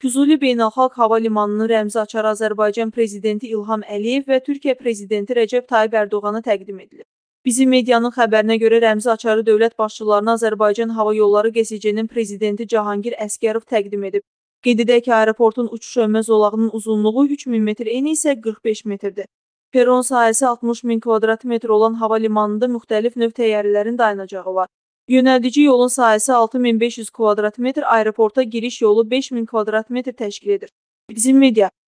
Füzuli Beynəlxalq Hava Limanının rəmzi açarı Azərbaycan Prezidenti İlham Əliyev və Türkiyə Prezidenti Rəcəb Tayyib Ərdoğana təqdim edilib. Bizim medianın xəbərinə görə rəmzi açarı dövlət başçılarına Azərbaycan Hava Yolları GSC-nin prezidenti Cahangir Əsgərov təqdim edib. Qeyd edək ki, aeroportun uçuş-ölmə zolağının uzunluğu 3000 metr, eni isə 45 metrdir. Peron sahəsi 60 min kvadrat metr olan hava limanında müxtəlif növ təyyarələrin dayanacağı var. Yönəldici yolun sahəsi 6500 kvadrat metr, aeroporta giriş yolu 5000 kvadrat metr təşkil edir. Bizim media